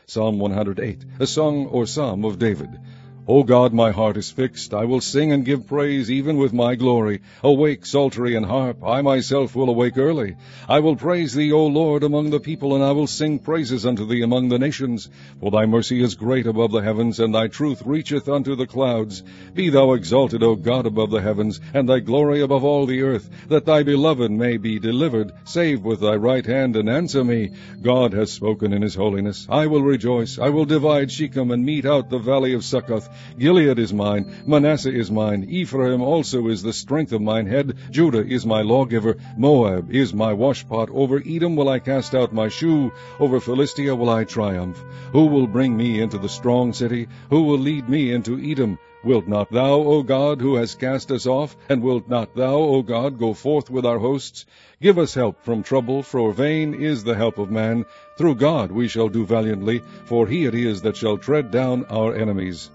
Psalm 108, a song or psalm of David. O God, my heart is fixed. I will sing and give praise even with my glory. Awake, psaltery and harp. I myself will awake early. I will praise thee, O Lord, among the people, and I will sing praises unto thee among the nations. For thy mercy is great above the heavens, and thy truth reacheth unto the clouds. Be thou exalted, O God, above the heavens, and thy glory above all the earth, that thy beloved may be delivered. Save with thy right hand, and answer me. God has spoken in his holiness. I will rejoice. I will divide Shechem, and mete out the valley of Succoth. Gilead is mine, Manasseh is mine, Ephraim also is the strength of mine head, Judah is my lawgiver, Moab is my washpot, over Edom will I cast out my shoe, over Philistia will I triumph. Who will bring me into the strong city? Who will lead me into Edom? Wilt not thou, O God, who hast cast us off, and wilt not thou, O God, go forth with our hosts? Give us help from trouble, for vain is the help of man. Through God we shall do valiantly, for he it is that shall tread down our enemies.